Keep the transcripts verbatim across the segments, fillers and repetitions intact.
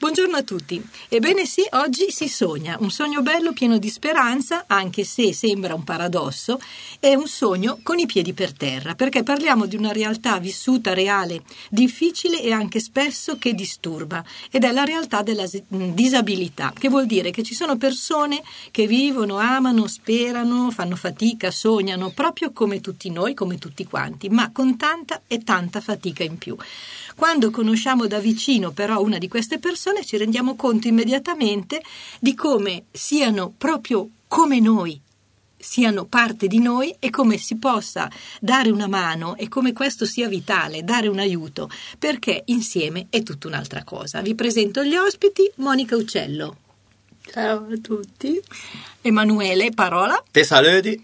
Buongiorno a tutti. Ebbene sì, oggi si sogna, un sogno bello pieno di speranza, anche se sembra un paradosso, è un sogno con i piedi per terra, perché parliamo di una realtà vissuta, reale, difficile e anche spesso che disturba, ed è la realtà della disabilità, che vuol dire che ci sono persone che vivono, amano, sperano, fanno fatica, sognano, proprio come tutti noi, come tutti quanti, ma con tanta e tanta fatica in più. Quando conosciamo da vicino però una di queste persone ci rendiamo conto immediatamente di come siano proprio come noi, siano parte di noi e come si possa dare una mano e come questo sia vitale, dare un aiuto, perché insieme è tutta un'altra cosa. Vi presento gli ospiti: Monica Uccello. Ciao a tutti. Emanuele Parola. Te saluti.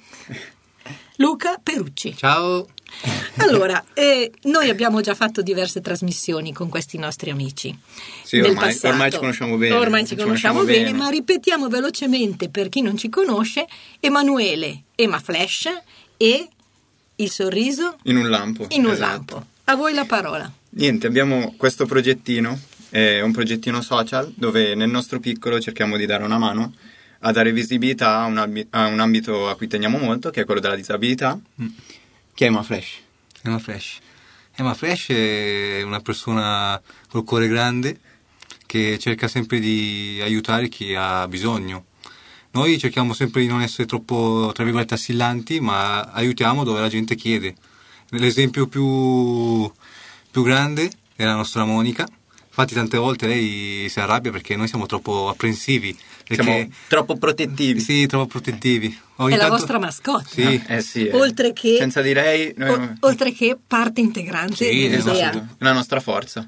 Luca Perucci. Ciao. Allora, eh, noi abbiamo già fatto diverse trasmissioni con questi nostri amici. Sì, ormai, ormai ci conosciamo bene. Ormai ci, ci conosciamo, conosciamo bene, bene, ma ripetiamo velocemente per chi non ci conosce: Emanuele, Ema Flash e il sorriso in un lampo. In un esatto. lampo. A voi la parola. Niente, abbiamo questo progettino, è un progettino social dove nel nostro piccolo cerchiamo di dare una mano a dare visibilità a un, albi- a un ambito a cui teniamo molto, che è quello della disabilità. Mm. Chi è Ema Flash? Ema Flash. Ema Flash è una persona col cuore grande che cerca sempre di aiutare chi ha bisogno. Noi cerchiamo sempre di non essere troppo, tra virgolette, assillanti, ma aiutiamo dove la gente chiede. L'esempio più, più grande è la nostra Monica. Infatti tante volte lei si arrabbia perché noi siamo troppo apprensivi. Perché, siamo troppo protettivi. Sì, troppo protettivi. Ogni è tanto... la vostra mascotte. Sì. Eh sì, eh. Oltre che, senza di lei... Noi... O, oltre che parte integrante sì, dell'idea. Esatto. È la nostra forza.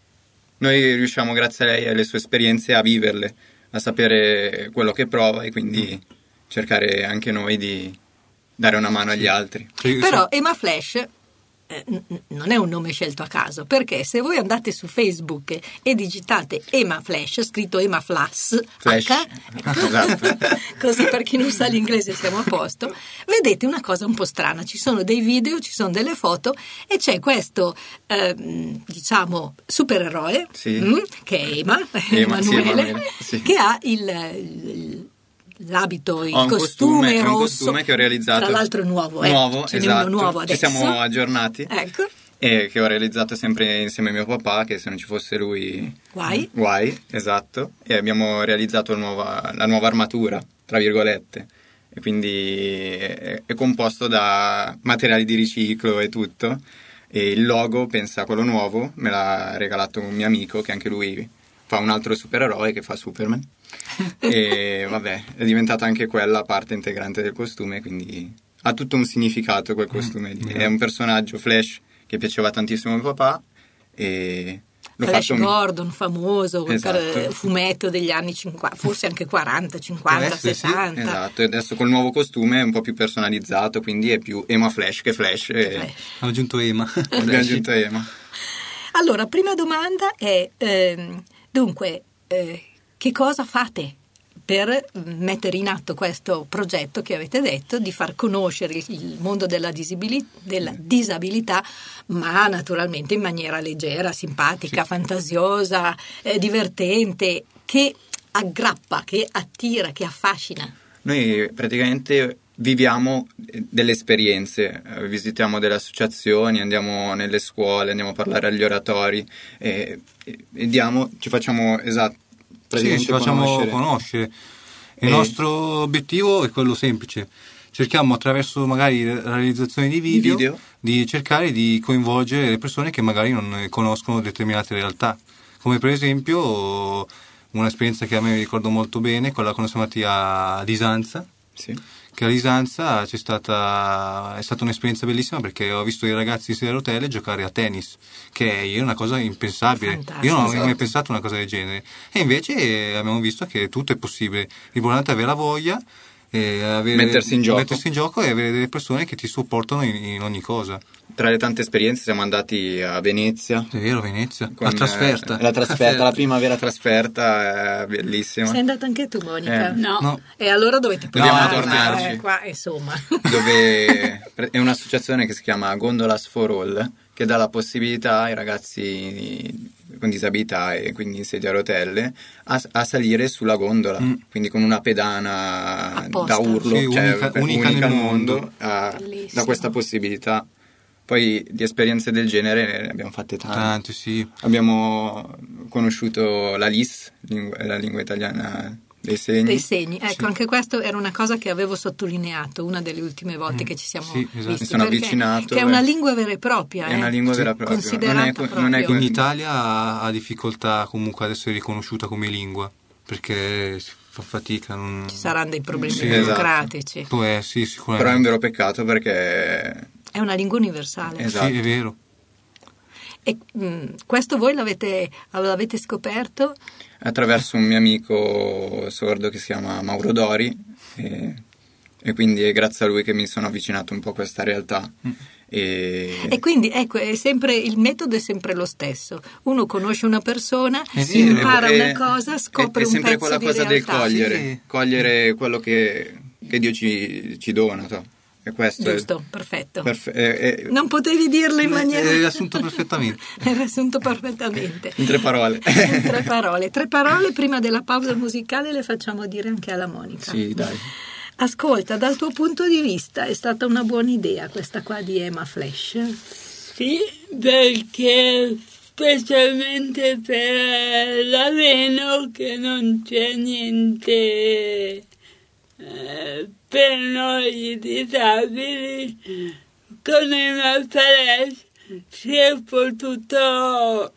Noi riusciamo, grazie a lei e alle sue esperienze, a viverle, a sapere quello che prova e quindi mm. cercare anche noi di dare una mano agli altri. Sì, però sì. Ema Flash... non è un nome scelto a caso, perché se voi andate su Facebook e digitate Ema Flash, scritto Ema Flash, Flash. H, esatto. Così per chi non sa l'inglese siamo a posto, vedete una cosa un po' strana: ci sono dei video, ci sono delle foto e c'è questo eh, diciamo supereroe, sì. mh, che è Ema, Ema Emanuele, sì, Emanuele sì. che ha il, il l'abito, il ho un costume, costume rosso, un costume che ho realizzato, tra l'altro nuovo, eh? nuovo, Ce esatto. Uno nuovo adesso. Ci siamo aggiornati, ecco. E che ho realizzato sempre insieme a mio papà, che se non ci fosse lui guai, guai esatto, e abbiamo realizzato nuova, la nuova armatura, tra virgolette, e quindi è, è composto da materiali di riciclo e tutto, e il logo, pensa a quello nuovo, me l'ha regalato un mio amico che anche lui fa un altro supereroe che fa Superman. E vabbè, è diventata anche quella parte integrante del costume, quindi ha tutto un significato quel costume lì. È un personaggio Flash che piaceva tantissimo a mio papà e l'ho Flash fatto Gordon, famoso, esatto. fumetto degli anni cinquanta, forse anche quaranta, cinquanta, sessanta. Sì. Esatto, e adesso col nuovo costume è un po' più personalizzato, quindi è più Ema Flash che Flash. E... Flash. Ho aggiunto Ema. Abbiamo aggiunto Ema. Allora, prima domanda è, ehm, dunque, eh, che cosa fate per mettere in atto questo progetto che avete detto di far conoscere il mondo della, disabili- della disabilità, ma naturalmente in maniera leggera, simpatica, sì. fantasiosa, eh, divertente, che aggrappa, che attira, che affascina? Noi praticamente viviamo delle esperienze, visitiamo delle associazioni, andiamo nelle scuole, andiamo a parlare agli oratori e, e diamo, ci facciamo esatto. Sì, ci facciamo conoscere. conoscere. Il e... nostro obiettivo è quello semplice: cerchiamo attraverso magari la realizzazione di video, di video di cercare di coinvolgere le persone che magari non conoscono determinate realtà, come per esempio un'esperienza che a me ricordo molto bene, quella quando siamo andati a Lisanza. Sì. Che a Lisanza c'è stata, è stata un'esperienza bellissima, perché ho visto i ragazzi di sedia a rotelle giocare a tennis, che è una cosa impensabile. Fantastico. Io non avevo mai pensato a una cosa del genere, e invece abbiamo visto che tutto è possibile. L'importante è avere la voglia, e avere, mettersi, in gioco. mettersi in gioco e avere delle persone che ti supportano in, in ogni cosa. Tra le tante esperienze siamo andati a Venezia. È vero, Venezia. Con, la trasferta. Eh, la trasferta, la prima vera trasferta, è bellissima. Sei andata anche tu, Monica? Eh. No. no. E allora dovete Dobbiamo provare, tornarci. Eh, qua, insomma. Dove è un'associazione che si chiama Gondolas for All, che dà la possibilità ai ragazzi con disabilità e quindi in sedia a rotelle a, a salire sulla gondola, mm. quindi con una pedana apposta. Da urlo, sì, cioè unica, unica, unica al mondo, mondo, a, da questa possibilità. Poi di esperienze del genere ne abbiamo fatte tante. Tante, sì. Abbiamo conosciuto la L I S, lingua, la lingua italiana dei segni. Dei segni, ecco, sì. Anche questo era una cosa che avevo sottolineato una delle ultime volte mm. che ci siamo sì, esatto. visti. Mi sono avvicinato. Che è una lingua vera e propria. È eh? una lingua vera e propria. Considerata non è, proprio. Non è In Italia ha, ha difficoltà comunque ad essere riconosciuta come lingua, perché si fa fatica. Non... Ci saranno dei problemi sì, burocratici. esatto. Poi, sì, sicuramente. Però è un vero peccato perché... È una lingua universale. Esatto. Sì, è vero. E mh, questo voi l'avete, l'avete scoperto? Attraverso un mio amico sordo che si chiama Mauro Dori e, e quindi è grazie a lui che mi sono avvicinato un po' a questa realtà. Mm. E... e quindi ecco, è sempre, il metodo è sempre lo stesso. Uno conosce una persona, eh sì, impara è, una cosa, scopre è, è un pezzo quella di cosa realtà. del cogliere, sì. cogliere quello che, che Dio ci, ci dona. So. E questo Giusto, è, perfetto. Perfe- è, è, non potevi dirlo in maniera... È riassunto perfettamente. È riassunto perfettamente. In tre parole. In tre parole. Tre parole prima della pausa musicale le facciamo dire anche alla Monica. Sì, dai. Ascolta, dal tuo punto di vista è stata una buona idea questa qua di Ema Flash? Sì, perché specialmente per l'Aveno che non c'è niente... Eh, per noi disabili, con Ema Flash si è potuto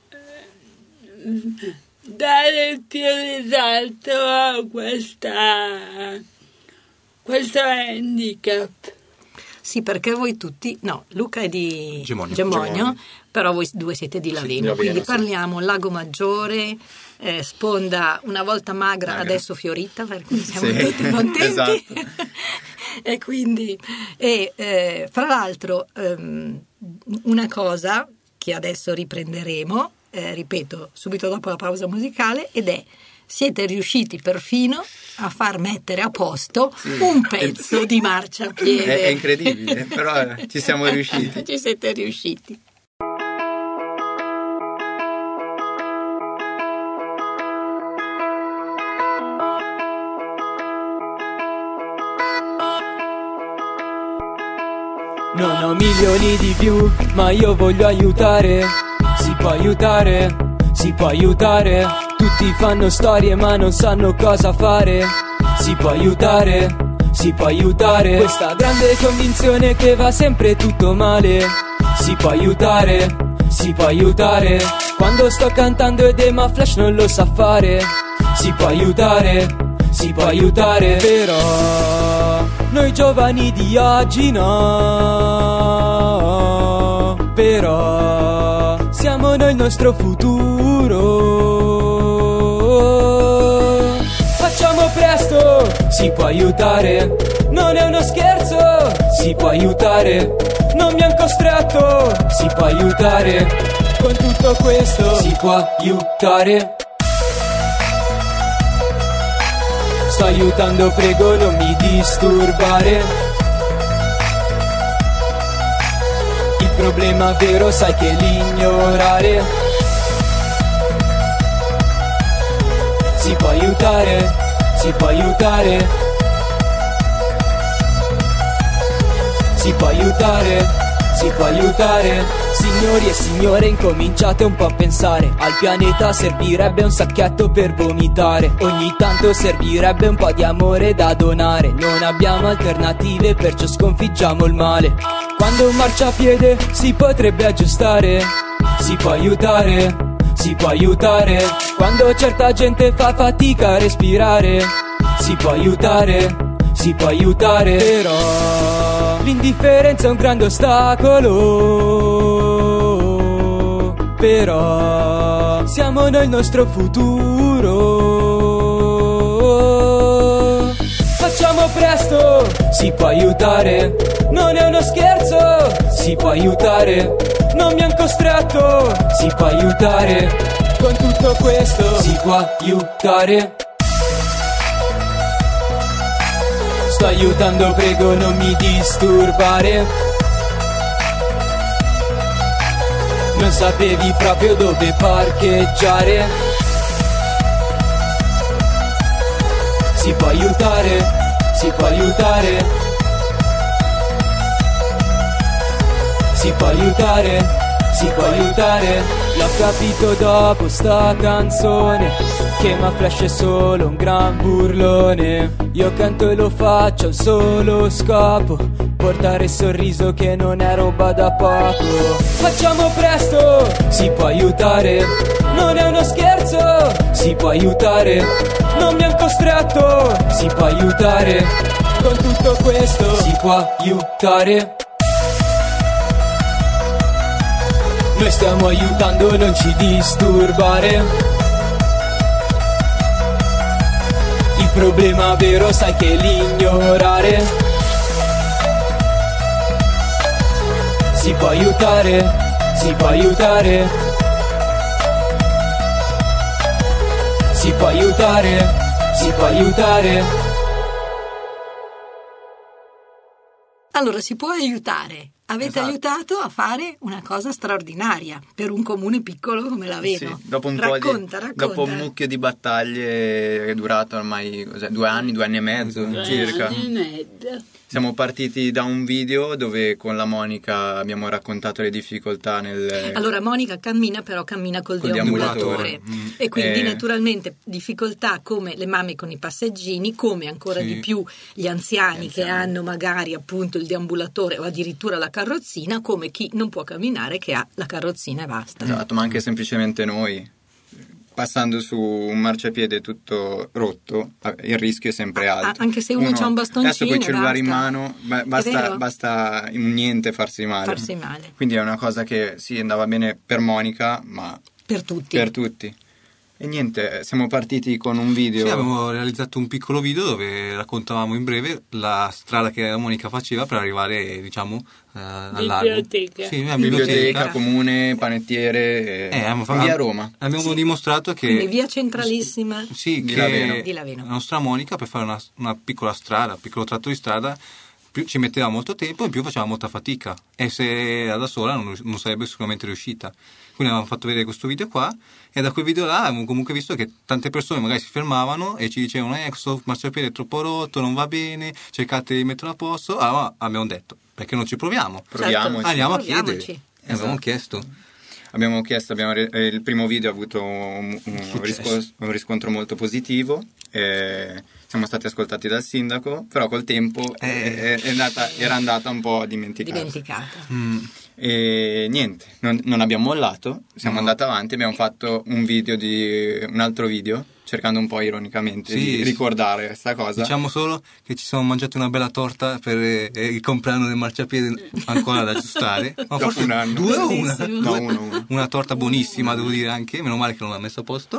dare più risalto a questa, questo handicap. Sì, perché voi tutti, no, Luca è di Gemonio, Gemonio, Gemonio. però voi due siete di Laveno, Sì, di Laveno, quindi sì. parliamo Lago Maggiore, eh, sponda una volta magra, magra. Adesso fiorita, perché siamo Sì, tutti contenti. esatto. E quindi, e, eh, fra l'altro, ehm, una cosa che adesso riprenderemo, eh, ripeto, subito dopo la pausa musicale, ed è: siete riusciti perfino a far mettere a posto sì. un pezzo di marciapiede. È, è incredibile, però ci siamo riusciti. Ci siete riusciti. Non ho milioni di view, ma io voglio aiutare. Si può aiutare, si può aiutare. Tutti fanno storie ma non sanno cosa fare. Si può aiutare, si può aiutare. Questa grande convinzione che va sempre tutto male. Si può aiutare, si può aiutare. Quando sto cantando ed Ema Flash non lo sa fare. Si può aiutare, si può aiutare. Però noi giovani di oggi no. Però siamo noi il nostro futuro. Facciamo presto, si può aiutare. Non è uno scherzo, si può aiutare. Non mi han costretto, si può aiutare. Con tutto questo si può aiutare. Sto aiutando, prego non mi disturbare. Il problema vero sai che l'ignorare. Si può aiutare, si può aiutare. Si può aiutare, si può aiutare. Signori e signore, incominciate un po' a pensare. Al pianeta servirebbe un sacchetto per vomitare. Ogni tanto servirebbe un po' di amore da donare. Non abbiamo alternative, perciò sconfiggiamo il male. Quando un marciapiede si potrebbe aggiustare. Si può aiutare, si può aiutare. Quando certa gente fa fatica a respirare. Si può aiutare, si può aiutare. Però l'indifferenza è un grande ostacolo. Però siamo noi il nostro futuro. Facciamo presto, si può aiutare. Non è uno scherzo, si può aiutare. Non mi han costretto, si può aiutare. Con tutto questo si può aiutare. Sto aiutando, prego non mi disturbare. non sapevi proprio dove parcheggiare. Si può aiutare, si può aiutare, si può aiutare, si può aiutare. L'ho capito dopo sta canzone, che ma Flash è solo un gran burlone. Io canto e lo faccio a un solo scopo, portare sorriso che non è roba da poco. Facciamo presto, si può aiutare, non è uno scherzo. Si può aiutare, non mi han costretto. Si può aiutare, con tutto questo si può aiutare. Noi stiamo aiutando, non ci disturbare. Il problema vero sai che l'ignorare. Si può aiutare, si può aiutare, si può aiutare, si può aiutare. Allora, si può aiutare. Avete Esatto. aiutato a fare una cosa straordinaria per un comune piccolo come l'Aveno. Sì, dopo un racconta, po' di, racconta. dopo un mucchio di battaglie che è durato ormai cos'è, due anni, due anni e mezzo Due circa. anni e mezzo. Siamo partiti da un video dove con la Monica abbiamo raccontato le difficoltà nel... Allora, Monica cammina, però cammina col, Col deambulatore. deambulatore. Mm. E quindi Eh. naturalmente difficoltà come le mamme con i passeggini, come ancora Sì. di più gli anziani Gli che anziani. hanno magari appunto il deambulatore o addirittura la carrozzina, come chi non può camminare che ha la carrozzina e basta. Esatto, ma anche semplicemente noi. Passando su un marciapiede tutto rotto, il rischio è sempre Ah, alto. anche se uno c'ha un bastoncino adesso con i e cellulari in basta. mano ba- È basta, vero? basta in niente farsi male. Farsi male. Quindi è una cosa che sì, andava bene per Monica, ma Per tutti. per tutti. E niente, siamo partiti con un video. Sì, abbiamo realizzato un piccolo video dove raccontavamo in breve la strada che la Monica faceva per arrivare, diciamo, eh, al lago. Biblioteca. Sì, una biblioteca, biblioteca. comune, panettiere, Eh, abbiamo in fatto- via Roma. Abbiamo dimostrato che... Quindi via centralissima. Sì, Di che Laveno. Di Laveno. la nostra Monica per fare una, una piccola strada, un piccolo tratto di strada, più ci metteva molto tempo e in più faceva molta fatica. E se era da sola non, non sarebbe sicuramente riuscita. Quindi avevamo fatto vedere questo video qua e da quel video là abbiamo comunque visto che tante persone magari si fermavano e ci dicevano eh, questo marciapiede è troppo rotto, non va bene, cercate di metterlo a posto. Allora abbiamo detto, perché non ci proviamo? Proviamoci. Certo, Andiamo a proviamoci. chiedere. E abbiamo Esatto. chiesto. Abbiamo chiesto, abbiamo re- eh, il primo video ha avuto un, un, Successo. riscos- un riscontro molto positivo, eh, siamo stati ascoltati dal sindaco, però col tempo Eh. è- è andata- era andata un po' dimenticata. Dimenticata. Mm. E niente, non, non abbiamo mollato, siamo No. andati avanti, abbiamo fatto un video di un altro video, cercando un po' ironicamente Sì, di sì. ricordare questa cosa. Diciamo solo che ci siamo mangiati una bella torta per eh, il compleanno del marciapiede ancora da aggiustare. Ma Dopo forse un anno. due o una? Bellissimo. No, Due? uno, uno. Una torta buonissima, devo dire anche, meno male che non l'ha messa a posto.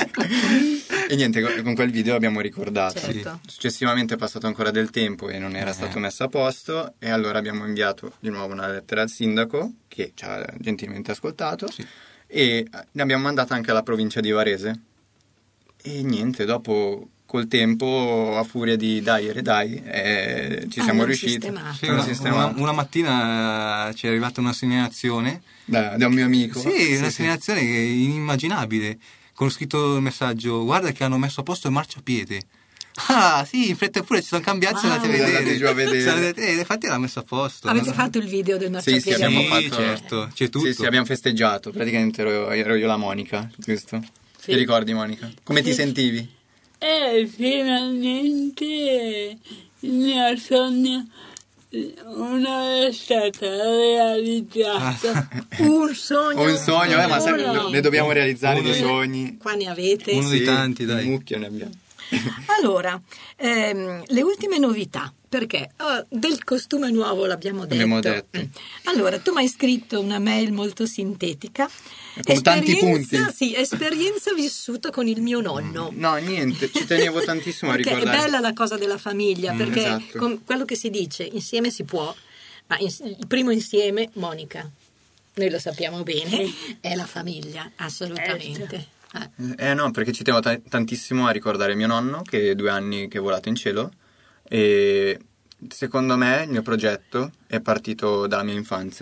E niente, con- con quel video abbiamo ricordato. Certo. Successivamente è passato ancora del tempo e non era Eh. stato messo a posto e allora abbiamo inviato di nuovo una lettera al sindaco che ci ha gentilmente ascoltato Sì. e ne abbiamo mandata anche alla provincia di Varese e niente, dopo col tempo a furia di dai e redai eh, ci Ah, siamo hanno riusciti. sistemato. Sì, Hanno una, sistemato. una- una mattina eh, ci è arrivata una segnalazione. Da, da un mio amico. Sì, una segnalazione che è inimmaginabile. Con scritto il messaggio: guarda che hanno messo a posto il marciapiede. Ah, sì, in fretta e pure ci sono cambiati, siamo andati a Siamo vedere. andati giù a vedere. Siamo andati- eh, infatti l'ha messo a posto. Avete No? fatto il video del Sì, sì, marciapiede? abbiamo Sì, fatto- certo, c'è tutto. Sì, sì, abbiamo festeggiato. Praticamente ero, ero io la Monica, giusto? Sì. Ti ricordi, Monica? Come ti Sì. sentivi? E finalmente il mio sogno una è stata realizzata. Un sogno. Ho un sogno, eh, ma Uno. sempre, ne dobbiamo realizzare Uno dei di- sogni. Qua ne avete. Uno di tanti, dai. Un mucchio ne abbiamo. Allora, ehm, le ultime novità, perché oh, del costume nuovo l'abbiamo detto. Abbiamo detto. Mm. Allora, tu mi hai scritto una mail molto sintetica. Con tanti Esperienza- punti. Sì, esperienza vissuta con il mio nonno. No, niente, ci tenevo tantissimo a Perché ricordare. è bella la cosa della famiglia, Mm, perché esatto. con quello che si dice, insieme si può, ma ins- il primo insieme, Monica, noi lo sappiamo bene, è la famiglia, assolutamente. Eh. Eh no, perché ci tenevo ta- tantissimo a ricordare mio nonno, che è due anni che è volato in cielo, e secondo me il mio progetto è partito dalla mia infanzia,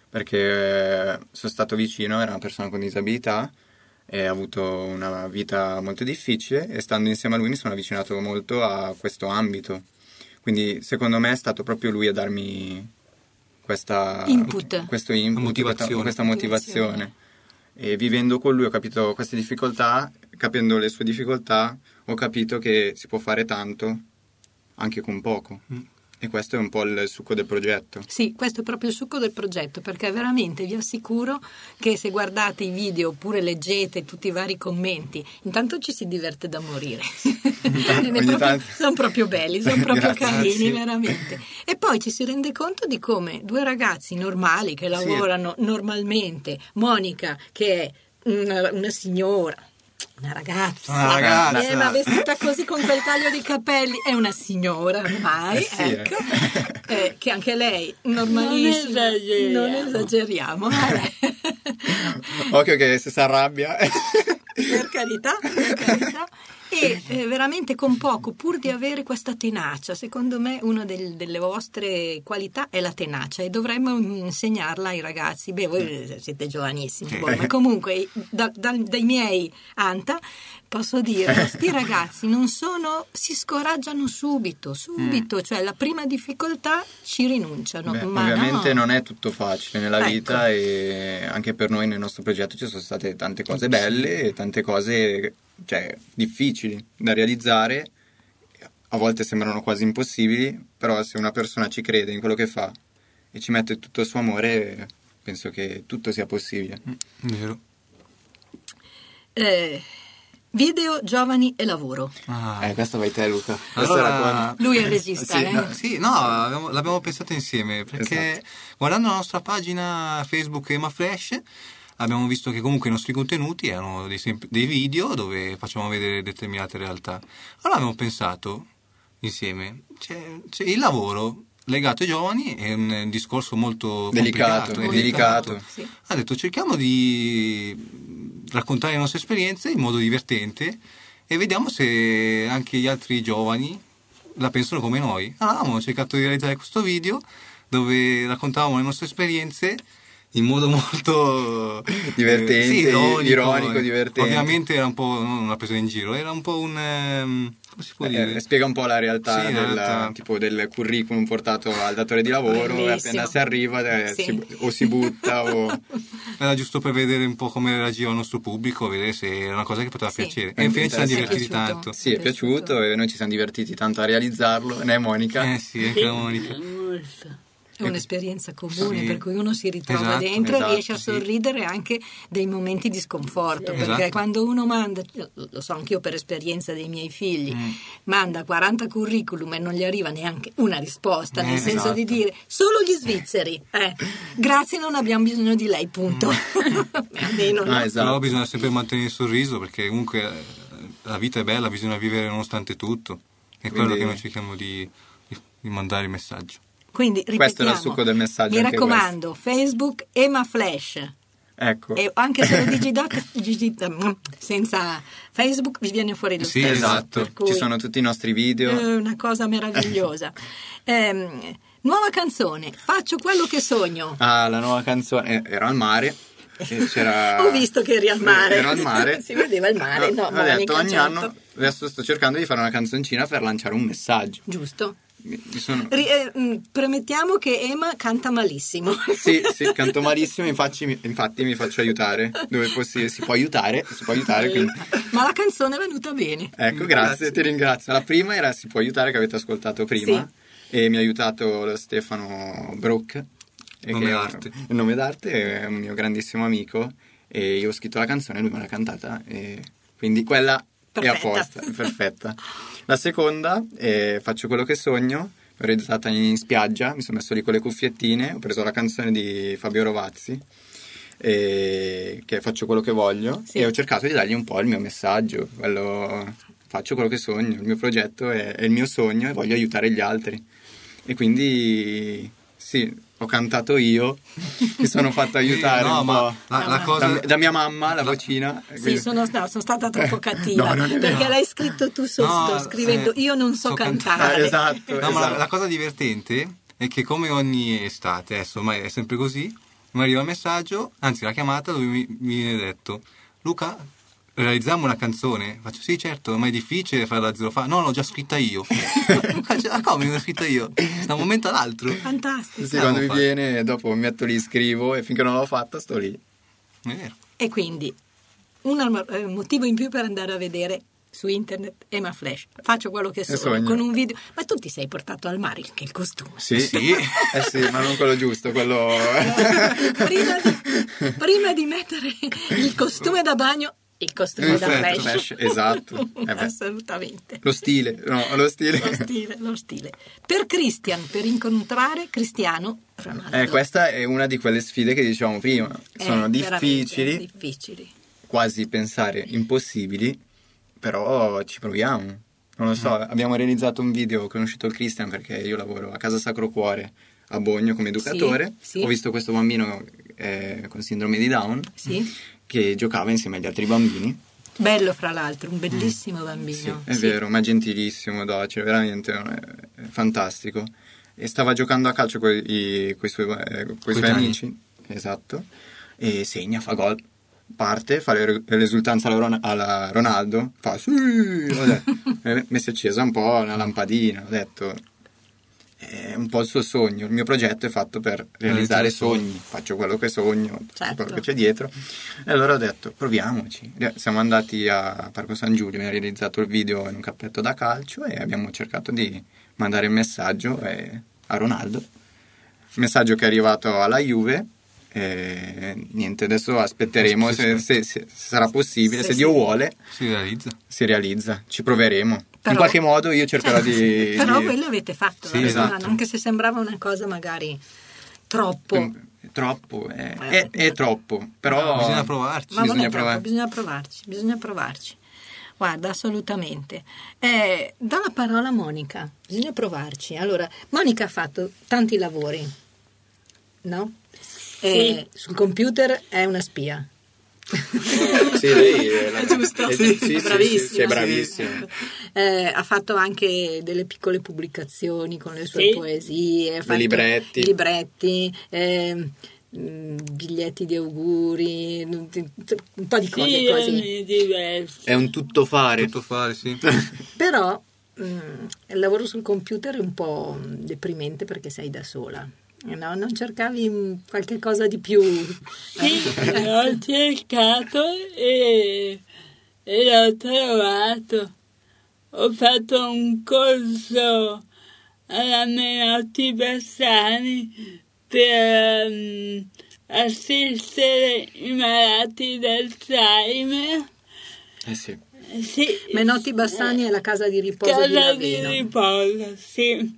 perché sono stato vicino, era una persona con disabilità e ha avuto una vita molto difficile e stando insieme a lui mi sono avvicinato molto a questo ambito. Quindi secondo me è stato proprio lui a darmi questa input, questo input, motivazione. questa motivazione. E vivendo con lui ho capito queste difficoltà, capendo le sue difficoltà ho capito che si può fare tanto anche con poco. Mm. E questo è un po' il succo del progetto. Sì, questo è proprio il succo del progetto, perché veramente vi assicuro che se guardate i video oppure leggete tutti i vari commenti, intanto ci si diverte da morire. proprio, tanto... Sono proprio belli, sono proprio Grazie, carini, sì. veramente. E poi ci si rende conto di come due ragazzi normali che lavorano sì. normalmente, Monica che è una, una signora, una ragazza, una ragazza. Eh, ma vestita così con quel taglio di capelli è una signora ormai, eh sì, ecco, eh. Eh, che anche lei normalissima, non esageriamo, non esageriamo vabbè. Occhio che se si arrabbia per carità, per carità. E eh, veramente con poco, pur di avere questa tenacia, secondo me una del, delle vostre qualità è la tenacia e dovremmo insegnarla ai ragazzi. Beh, voi siete giovanissimi, boh, ma comunque da, da, dai miei Anta posso dire, questi ragazzi non sono, si scoraggiano subito, subito, mm. cioè la prima difficoltà ci rinunciano. Beh, ma ovviamente no. non è tutto facile nella ecco. vita e anche per noi nel nostro progetto ci sono state tante cose belle e tante cose cioè difficili da realizzare, a volte sembrano quasi impossibili, però se una persona ci crede in quello che fa e ci mette tutto il suo amore, penso che tutto sia possibile. Vero. Eh, video, giovani e lavoro. Ah. Eh, questo vai te, Luca. Allora, lui è il regista, sì, eh? no, sì, no, l'abbiamo, l'abbiamo pensato insieme perché esatto. guardando la nostra pagina Facebook Ema Flash abbiamo visto che comunque i nostri contenuti erano dei, sem- dei video dove facciamo vedere determinate realtà. Allora abbiamo pensato insieme, c'è, c'è il lavoro legato ai giovani è un discorso molto delicato, complicato, è delicato. delicato. Sì. Ha detto cerchiamo di raccontare le nostre esperienze in modo divertente e vediamo se anche gli altri giovani la pensano come noi. Allora abbiamo cercato di realizzare questo video dove raccontavamo le nostre esperienze in modo molto divertente, eh, sì, ironico, ironico, divertente. Ovviamente era un po' non una presa in giro, era un po' un um, come si può dire? Eh, spiega un po' la realtà, sì, del, realtà. tipo del curriculum portato al datore di lavoro e appena si arriva eh, sì. si, o si butta o era giusto per vedere un po' come reagiva il nostro pubblico, vedere se era una cosa che poteva sì. piacere e infine ci siamo divertiti tanto. Sì, è piaciuto e noi ci siamo divertiti tanto a realizzarlo, né Monica? Eh sì, anche la Monica. È un'esperienza comune, sì. per cui uno si ritrova esatto, dentro esatto, e riesce a sì. sorridere anche dei momenti di sconforto, esatto. perché quando uno manda, lo so anch'io per esperienza dei miei figli, mm. manda quaranta curriculum e non gli arriva neanche una risposta, eh, nel senso esatto. di dire solo gli svizzeri, eh, grazie non abbiamo bisogno di lei, punto. Almeno, no? Ah, esatto. Però bisogna sempre mantenere il sorriso perché comunque la vita è bella, bisogna vivere nonostante tutto, è quello Quindi... che noi cerchiamo di, di mandare il messaggio. Quindi ripetiamo, questo era il succo del messaggio. Mi raccomando, questo. Facebook Ema Flash. Ecco. E anche se lo digitate senza Facebook vi viene fuori lo sì, stesso. Esatto. Cui, ci sono tutti i nostri video. È una cosa meravigliosa. eh, nuova canzone, Faccio quello che sogno. Ah, la nuova canzone. Ero al mare. C'era... Ho visto che eri al mare. Ero al mare. Si vedeva il mare. No, ho Monica, detto ogni certo. anno adesso sto cercando di fare una canzoncina per lanciare un messaggio. Giusto. Mi sono... Ri- eh, premettiamo che Ema canta malissimo. Sì, sì, canto malissimo, infatti, infatti mi faccio aiutare dove possi- si può aiutare, si può aiutare quindi... Ma la canzone è venuta bene. Ecco, grazie, grazie, ti ringrazio. La prima era Si può aiutare, che avete ascoltato prima, sì. E mi ha aiutato lo Stefano Brook, nome che d'arte. È, il nome d'arte è un mio grandissimo amico e io ho scritto la canzone, lui me l'ha cantata e quindi quella perfetta. È a posto, è perfetta. La seconda è Faccio quello che sogno, l'ho realizzata in spiaggia, mi sono messo lì con le cuffiettine, ho preso la canzone di Fabio Rovazzi, e che Faccio quello che voglio, sì. E ho cercato di dargli un po' il mio messaggio, quello faccio quello che sogno, il mio progetto è, è il mio sogno e voglio aiutare gli altri. E quindi sì, ho cantato io, mi sono fatto aiutare no, un ma po' la, la cosa... da, da mia mamma, la vocina. Sì, quindi... sono, no, sono stata troppo cattiva, no, perché l'hai scritto tu sotto, no, scrivendo eh, io non so, so cantare. cantare. Esatto, no, esatto. Ma la, la cosa divertente è che come ogni estate, adesso ormai è sempre così, mi arriva il messaggio, anzi la chiamata dove mi, mi viene detto: Luca, realizziamo una canzone. Faccio sì, certo, ma è difficile farla da zero fa. No, l'ho già scritta io. Ah, come l'ho scritta io? Da un momento all'altro. Fantastico. Sì, quando mi fatto. viene, dopo mi metto lì, scrivo e finché non l'ho fatta sto lì. È vero. E quindi un motivo in più per andare a vedere su internet Ema Flash. Faccio quello che so con un video. Ma tu ti sei portato al mare anche il costume? Sì, sì. Eh sì, ma non quello giusto, quello prima, di, prima di mettere il costume da bagno, il costume da Flash. flash esatto. Eh assolutamente. Lo stile, no, lo stile. Lo stile, lo stile. Per Christian, per incontrare Cristiano Ronaldo. Eh, questa è una di quelle sfide che dicevamo prima. Sono eh, difficili, difficili, quasi pensare impossibili, però ci proviamo. Non lo so, mm. abbiamo realizzato un video, ho conosciuto il Christian perché io lavoro a Casa Sacro Cuore a Bogno come educatore. Sì, sì. Ho visto questo bambino eh, con sindrome di Down. Sì. Che giocava insieme agli altri bambini. Bello, fra l'altro, un bellissimo bambino. Sì, è sì. vero, ma gentilissimo, docile, veramente è fantastico. E stava giocando a calcio con i suoi, eh, coi suoi amici, esatto, e segna, fa gol, parte, fa le, l'esultanza alla, Ron, alla Ronaldo, fa sì, vabbè. Mi si è accesa un po' una lampadina, ho detto... È un po' il suo sogno. Il mio progetto è fatto per realizzare sogni, faccio quello che sogno, certo. quello che c'è dietro. E allora ho detto proviamoci. Siamo andati a Parco San Giulio, abbiamo realizzato il video in un campetto da calcio e abbiamo cercato di mandare il messaggio eh, a Ronaldo, il messaggio che è arrivato alla Juve. E niente, adesso aspetteremo se, se, se sarà possibile, se, se Dio sì. vuole si realizza. si realizza, ci proveremo. Però, in qualche modo io cercherò di... Però di... voi l'avete fatto, sì, esatto. anche se sembrava una cosa magari troppo. Troppo, è, è, è troppo, però... No, bisogna provarci. Ma bisogna, troppo, provar- bisogna provarci, bisogna provarci. Guarda, assolutamente. Eh, dà la parola a Monica, bisogna provarci. Allora, Monica ha fatto tanti lavori, no? Eh, sì. Sul computer è una spia. Sì, lei è, la... è giusto, è, sì, sì, è bravissima, sì, sì, è bravissima. Eh, ha fatto anche delle piccole pubblicazioni con le sue sì. poesie, ha fatto libretti, libretti eh, biglietti di auguri, un po' di cose sì, così. Diversi. È un tuttofare, tuttofare sì. Però mh, il lavoro sul computer è un po' deprimente perché sei da sola. No, non cercavi qualche cosa di più? Sì, l'ho cercato e, e l'ho trovato. Ho fatto un corso alla Menotti Bassani per um, assistere i malati d'Alzheimer. Eh sì. Sì. Menotti Bassani è la casa di riposo casa di Raveno. Casa di riposo, sì.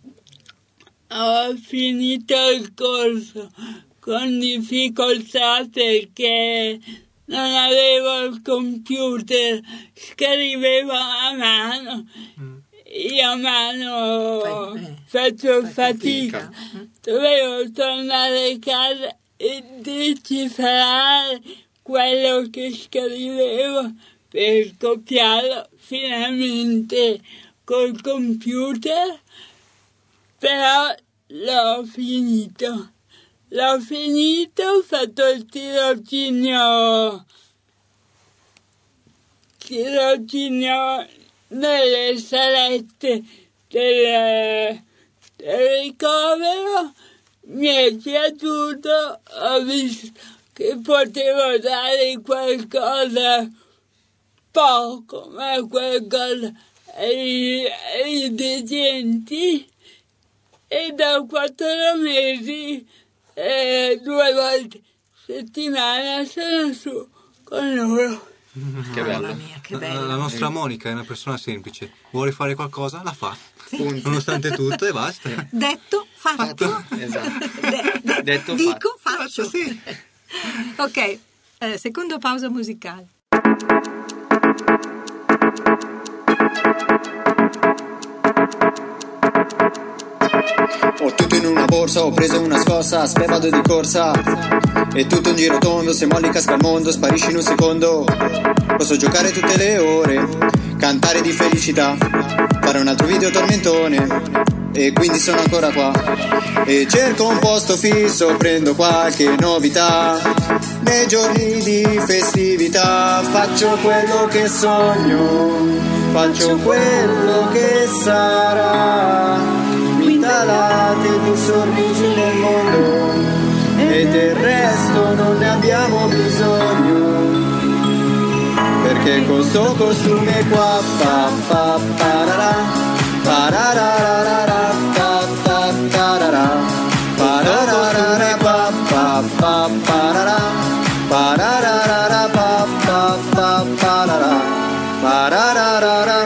Ho finito il corso con difficoltà perché non avevo il computer, scrivevo a mano, mm. io a mano Fai, eh, faccio fatica. fatica, dovevo tornare a casa e decifrare quello che scrivevo per copiarlo finalmente col computer. Però l'ho finito, l'ho finito, ho fatto il tirocinio, tirocinio nelle salette del, del ricovero, mi è piaciuto, ho visto che potevo dare qualcosa, poco, ma qualcosa ai, ai deficienti. E da quattro mesi, eh, due volte a settimana, sono su con loro. Che bello. Mia, che bello. La, la nostra Monica è una persona semplice. Vuole fare qualcosa? La fa. Sì. Nonostante tutto e basta. Detto, fatto. fatto. Esatto. De- de- Detto, dico, fatto. faccio. Sì. Ok, eh, seconda pausa musicale. Ho tutto in una borsa, ho preso una scossa, spè vado di corsa. È tutto un giro tondo, se molli casca il mondo, sparisci in un secondo. Posso giocare tutte le ore, cantare di felicità, fare un altro video tormentone. e quindi sono ancora qua. E cerco un posto fisso, prendo qualche novità. Nei giorni di festività faccio quello che sogno, faccio quello che sarà. Quintalate di sorrisi nel mondo e del resto non ne abbiamo bisogno, perché con sto costume qua pa pa pararà, pararararara, pa pa pararà, parararara, pa pa pa pararà, parararara, pa pa pa pararà, parararara.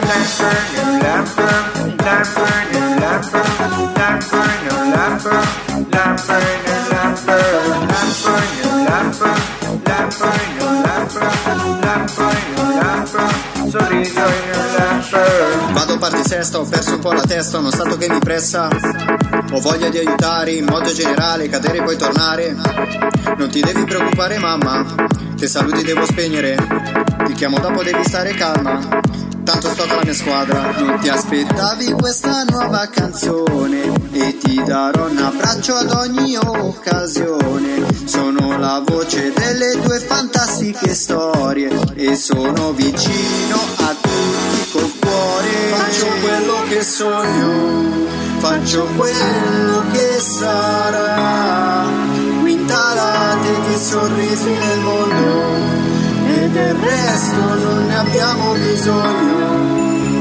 Vado parte sesta, ho perso un po' la testa, uno stato che mi pressa. Ho voglia di aiutare in modo generale, cadere e poi tornare. Non ti devi preoccupare mamma, te saluti devo spegnere. Ti chiamo dopo, devi stare calma, tanto sto con la mia squadra. Non ti aspettavi questa nuova canzone e ti darò un abbraccio ad ogni occasione. Sono la voce delle tue fantastiche storie e sono vicino a tutti col cuore. Faccio quello che sogno, faccio quello che sarà. Quintalate di sorrisi nel mondo e del resto non ne abbiamo bisogno,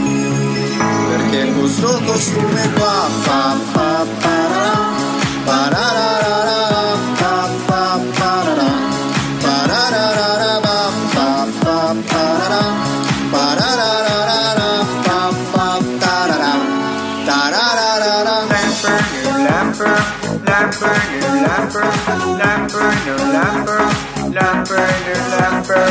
perché con sto costume qua pa pa pararà, parararara, pa pa pararà, parararara, pa pa pa pararà, parararara, pa pa tararà, tarararara. Lamper, lamper, lamper, lamper, lamper, lamper, lamper, lamper,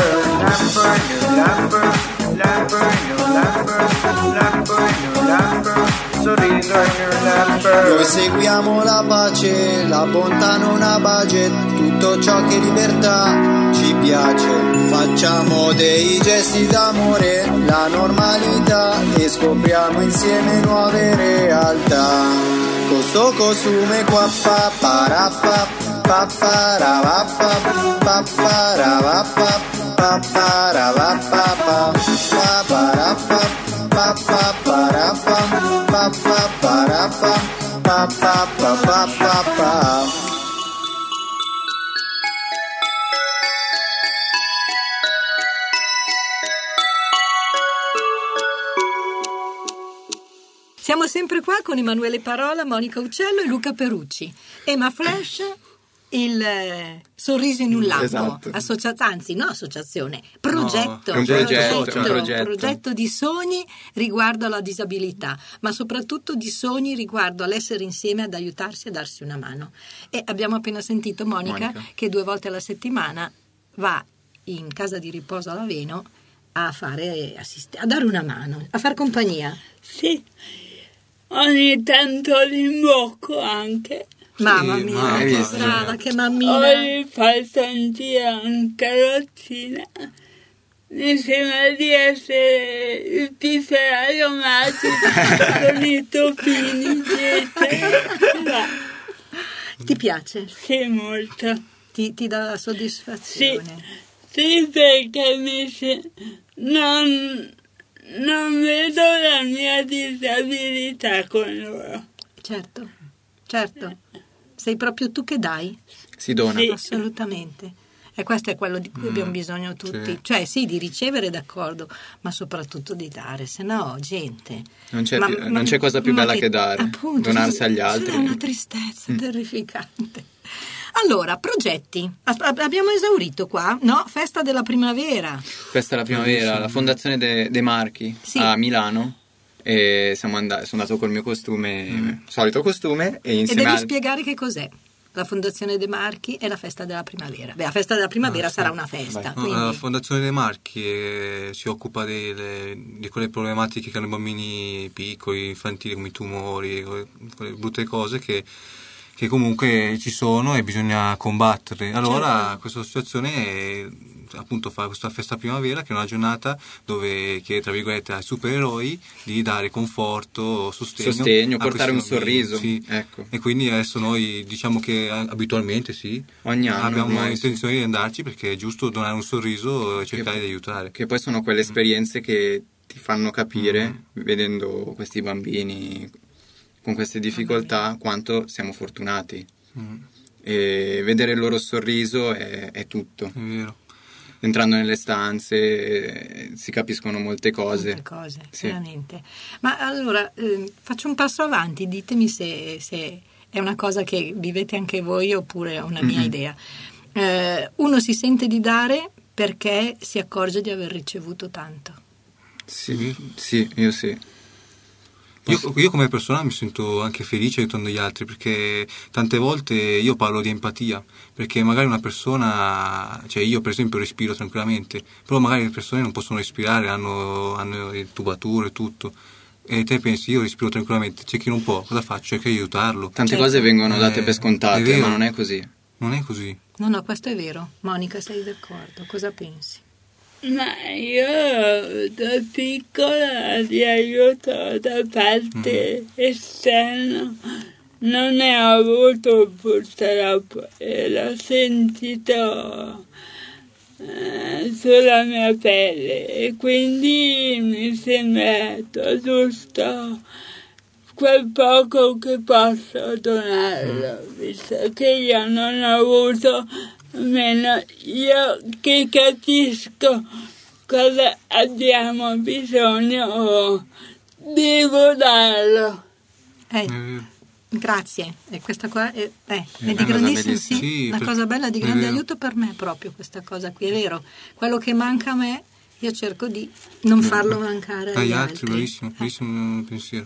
lamper, lamper, lamper, lamper, lamper, sorriso in lamper. Noi seguiamo la pace, la bontà non ha budget, tutto ciò che libertà ci piace. Facciamo dei gesti d'amore, la normalità, e scopriamo insieme nuove realtà. Con sto costume qua pa para pa pa para va pa pa para va pa pa para va pa pa pa para pa pa pa para pa pa pa para pa pa pa pa pa pa pa. Siamo sempre qua con Emanuele Parola, Monica Uccello e Luca Perucci. Emma Flash, il eh, sorriso in un lampo, Esatto. Associa- anzi no associazione, progetto, No, è un progetto, progetto, un progetto. progetto di sogni riguardo alla disabilità, ma soprattutto di sogni riguardo all'essere insieme, ad aiutarsi e darsi una mano. E abbiamo appena sentito Monica, Monica. che due volte alla settimana va in casa di riposo a Laveno a fare assist- a dare una mano, a far compagnia. Sì, ogni tanto l'imbocco anche. Mamma Sì, mia, ma- che hai visto? brava, che mammina. Poi faccio in giro in carrozzina. Mi sembra di essere il pifferaio magico con i topini dietro. Ti piace? Sì, molto. Ti, ti dà soddisfazione? Sì, perché mi se- non, non vedo la mia disabilità con loro. Certo, certo. Sei proprio tu che dai? Si dona. Sì. Assolutamente. E questo è quello di cui abbiamo bisogno tutti. sì. Cioè sì, di ricevere, d'accordo, ma soprattutto di dare. Se no, gente... Non c'è, Ma- più- ma- non c'è cosa più ma bella che, dare, appunto, donarsi agli sarà altri. una tristezza terrificante. Allora, progetti. As- Abbiamo esaurito qua, no? Festa della primavera. Questa è la primavera, la fondazione De, De Marchi Sì. a Milano. E siamo andati, sono andato col mio costume, solito costume, e E insieme devi al... spiegare che cos'è la Fondazione De Marchi e la Festa della Primavera. Beh, la Festa della Primavera Ah, sì. sarà una festa, No, quindi... la Fondazione dei Marchi eh, si occupa delle- di quelle problematiche che hanno i bambini piccoli, infantili, come i tumori, quelle, quelle brutte cose che, che comunque ci sono e bisogna combatterle. Allora Certo. questa associazione eh, appunto fa questa festa primavera, che è una giornata dove chiede, tra virgolette, ai supereroi di dare conforto, sostegno, Sostegno, a portare un questi bambini, sorriso, sì. ecco. E quindi adesso noi diciamo che abitualmente sì, Ogni anno abbiamo ormai, intenzione di andarci, perché è giusto donare un sorriso e cercare Che- di aiutare. Che poi sono quelle esperienze che ti fanno capire, Mm. vedendo questi bambini con queste difficoltà, quanto siamo fortunati. Mm, E vedere il loro sorriso è, è tutto. è vero. Entrando nelle stanze eh, si capiscono molte cose. Molte cose, Sì. veramente. Ma allora eh, faccio un passo avanti, ditemi se, se è una cosa che vivete anche voi oppure è una mia Mhm. idea. Eh, uno si sente di dare perché si accorge di aver ricevuto tanto. Sì, sì, io sì. Io, io come persona mi sento anche felice aiutando gli altri, perché tante volte io parlo di empatia, perché magari una persona, cioè io per esempio respiro tranquillamente, però magari le persone non possono respirare, hanno, hanno il tubaturo e tutto, e te pensi io respiro tranquillamente, c'è chi non può, cosa faccio? Cerco di aiutarlo. Tante Certo. cose vengono date Eh, per scontate, è vero. ma non è così. Non è così. No, no, questo è vero. Monica, sei d'accordo? Cosa pensi? Ma io da piccola di aiuto da parte esterna non ne ho avuto purtroppo e l'ho sentito eh, sulla mia pelle e quindi mi sembra giusto quel poco che posso donarlo, visto che io non ho avuto, almeno io che capisco cosa abbiamo bisogno, devo darlo. Eh, È vero. grazie. E questa qua è, eh, è una di cosa grandissimo, bellissima. sì, Sì, una per- cosa bella di è grande vero. aiuto per me proprio questa cosa qui, è vero. Quello che manca a me, io cerco di non farlo mancare agli Agli altri. altri, bravissimo, bravissimo pensiero.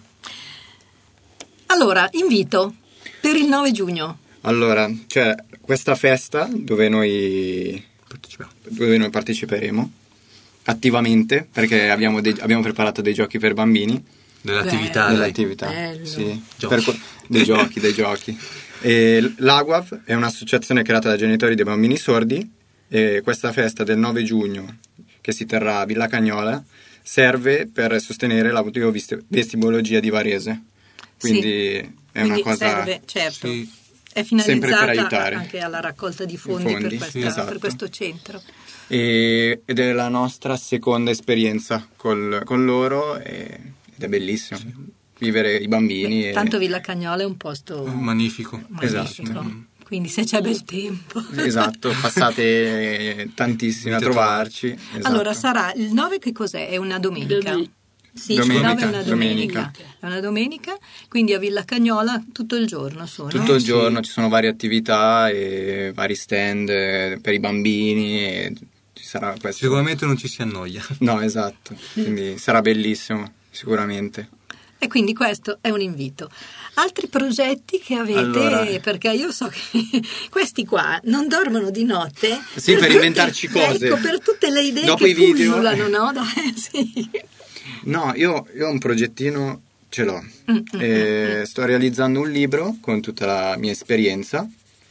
Allora, invito per il nove giugno. Allora, c'è questa festa dove noi, Partecipiamo. dove noi parteciperemo attivamente, perché abbiamo, dei- abbiamo preparato dei giochi per bambini. Dell'attività, Bello. dai. Dell'attività, bello. sì. Giochi. Per co- dei giochi, dei giochi. E l'A G U A V è un'associazione creata da genitori dei bambini sordi e questa festa del nove giugno, che si terrà a Villa Cagnola, serve per sostenere l'audiovestibologia di Varese. Quindi Sì. è Quindi una cosa... serve, certo. Sì. È Sempre per finalizzata aiutare. anche alla raccolta di fondi, Fondi, per, questa- sì, esatto. per questo centro. E- ed è la nostra seconda esperienza col- con loro e- ed è bellissimo vivere i bambini. Beh, e- tanto Villa Cagnola è un posto Magnifico. magnifico. Esatto. Quindi se c'è bel tempo. Esatto, passate tantissimi a Venite a trovarci. Esatto. Allora sarà il nove, che cos'è? È una domenica. Domenica. Sì, Domenica, il nove è una domenica. domenica. È una domenica, quindi a Villa Cagnola tutto il giorno sono. Tutto il Sì. giorno ci sono varie attività e vari stand eh, per i bambini e ci sarà questo. Sicuramente non ci si annoia. No, esatto. Quindi sarà bellissimo, sicuramente. E quindi questo è un invito. Altri progetti che avete? Allora- Perché io so che questi qua non dormono di notte. Sì, per inventarci cose. Ecco, per tutte le idee Dopo che i video- pullulano, no? Dai, sì. No, io, io ho un progettino, ce l'ho. Mm, Eh, sto realizzando un libro con tutta la mia esperienza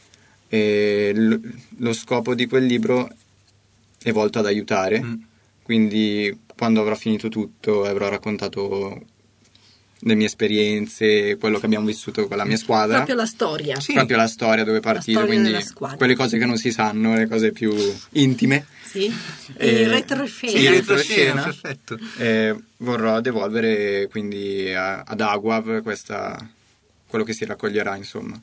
e l- lo scopo di quel libro è volto ad aiutare. Mm. Quindi quando avrò finito tutto avrò raccontato le mie esperienze, quello che abbiamo vissuto con la mia squadra. Proprio la storia. Sì. Proprio la storia dove partire, storia quindi della squadra. quelle cose che non si sanno, le cose più intime. Sì. Eh, Il retroscena. sì, Sì, retroscena. retroscena, perfetto. E vorrò devolvere quindi a- ad A G U A V questa, quello che si raccoglierà, insomma.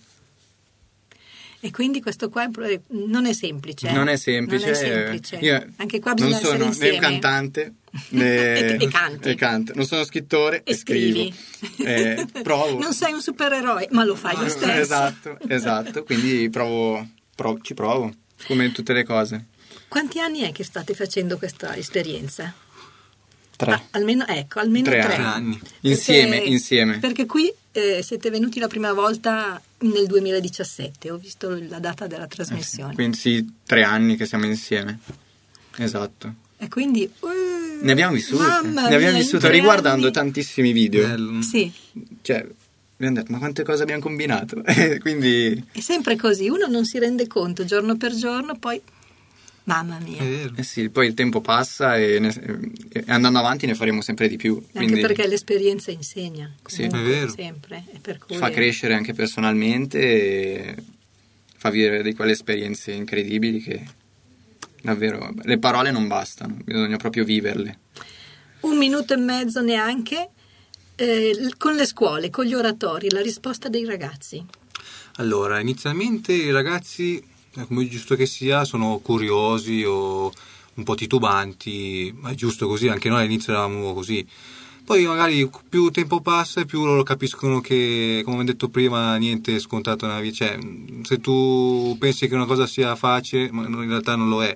E quindi questo qua è pro- non è semplice. eh? Non è semplice. Non è semplice. Io Anche qua non bisogna essere sono né insieme. un cantante né E- e canti. e canto. Non sono scrittore E e, scrivo. scrivi. Eh, provo. Non sei un supereroe, ma lo fai lo stesso. Esatto, esatto. Quindi provo, provo- ci provo, come in tutte le cose. Quanti anni è che state facendo questa esperienza? Tre. Ah, almeno, ecco, almeno Tre tre. anni. anni. Insieme, Perché- insieme. Perché qui eh, siete venuti la prima volta nel duemiladiciassette, ho visto la data della trasmissione. Quindi sì, tre anni che siamo insieme. Esatto. E quindi... uh, Ne abbiamo vissuto. mamma Ne abbiamo mia, in vissuto tre riguardando anni- tantissimi video. Bello. Sì, Cioè, abbiamo detto, ma quante cose abbiamo combinato? Quindi, è sempre così, uno non si rende conto giorno per giorno, poi Mamma mia. È vero. Eh sì, poi il tempo passa e, ne- e andando avanti ne faremo sempre di più. Anche Quindi perché l'esperienza insegna. Sì. Comunque, È vero. sempre. E per cui fa crescere anche personalmente e fa vivere di quelle esperienze incredibili che davvero le parole non bastano, bisogna proprio viverle. Un minuto e mezzo neanche. Eh, l- con le scuole, con gli oratori, la risposta dei ragazzi. Allora, inizialmente i ragazzi, eh, come è giusto che sia, sono curiosi o un po' titubanti, ma è giusto così, anche noi all'inizio eravamo così. Poi magari più tempo passa e più loro capiscono che, come ho detto prima, niente è scontato nella vita. Cioè, se tu pensi che una cosa sia facile, ma in realtà non lo è.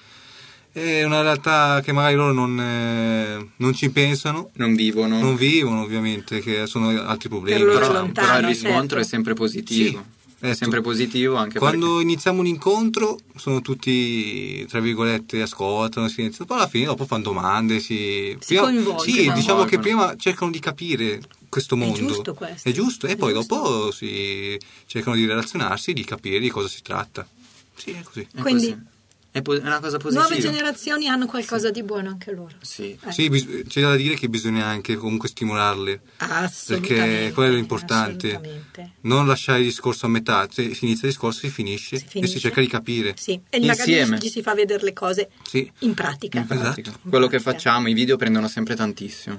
È una realtà che magari loro non, eh, non ci pensano, Non vivono, non vivono ovviamente, che sono altri problemi. Per loro è però, lontano, però il riscontro certo. è sempre positivo. Sì, È eh, sempre tu- positivo anche Quando perché iniziamo un incontro sono tutti, tra virgolette, ascoltano, si iniziano, poi alla fine dopo fanno domande, si, Si coinvolgono. Sì, Si diciamo che coinvolgono. prima cercano di capire questo mondo. giusto questo. È giusto, e poi È giusto. dopo si cercano di relazionarsi, di capire di cosa si tratta. Sì, è così. è Quindi- così. È po- è una cosa positiva. Nuove generazioni hanno qualcosa di buono anche loro. Sì. Eh. Sì, bis- c'è da dire che bisogna anche comunque stimolarle. Assolutamente. Perché quello è l'importante. Assolutamente. Non lasciare il discorso a metà, se si inizia il discorso si finisce, Si finisce. e si cerca di capire. Sì, e magari Insieme. ci si fa vedere le cose Sì. in pratica. In pratica. Esatto. Quello che In pratica. facciamo, i video prendono sempre tantissimo.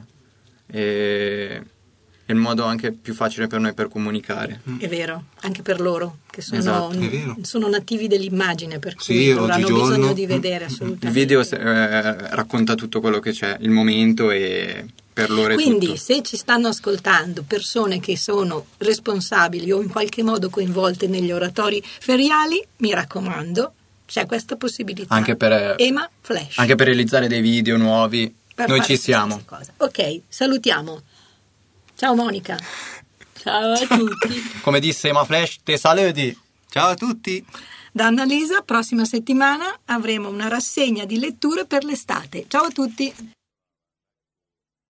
E è il modo anche più facile per noi per comunicare. È vero, anche per loro che sono, Esatto, è vero. sono nativi dell'immagine, per cui Sì, loro hanno oggigiorno- bisogno di vedere Il assolutamente. video eh, racconta tutto quello che c'è, il momento, e per loro è Quindi tutto. se ci stanno ascoltando persone che sono responsabili o in qualche modo coinvolte negli oratori feriali, mi raccomando, c'è questa possibilità. Anche per- Ema Flash. Anche per realizzare dei video nuovi, Per noi fare ci siamo. qualsiasi cosa. Ok, salutiamo. Ciao Monica. Ciao a tutti. Come disse Ema Flash, te saluti! Ciao a tutti! Da Annalisa, prossima settimana avremo una rassegna di letture per l'estate. Ciao a tutti.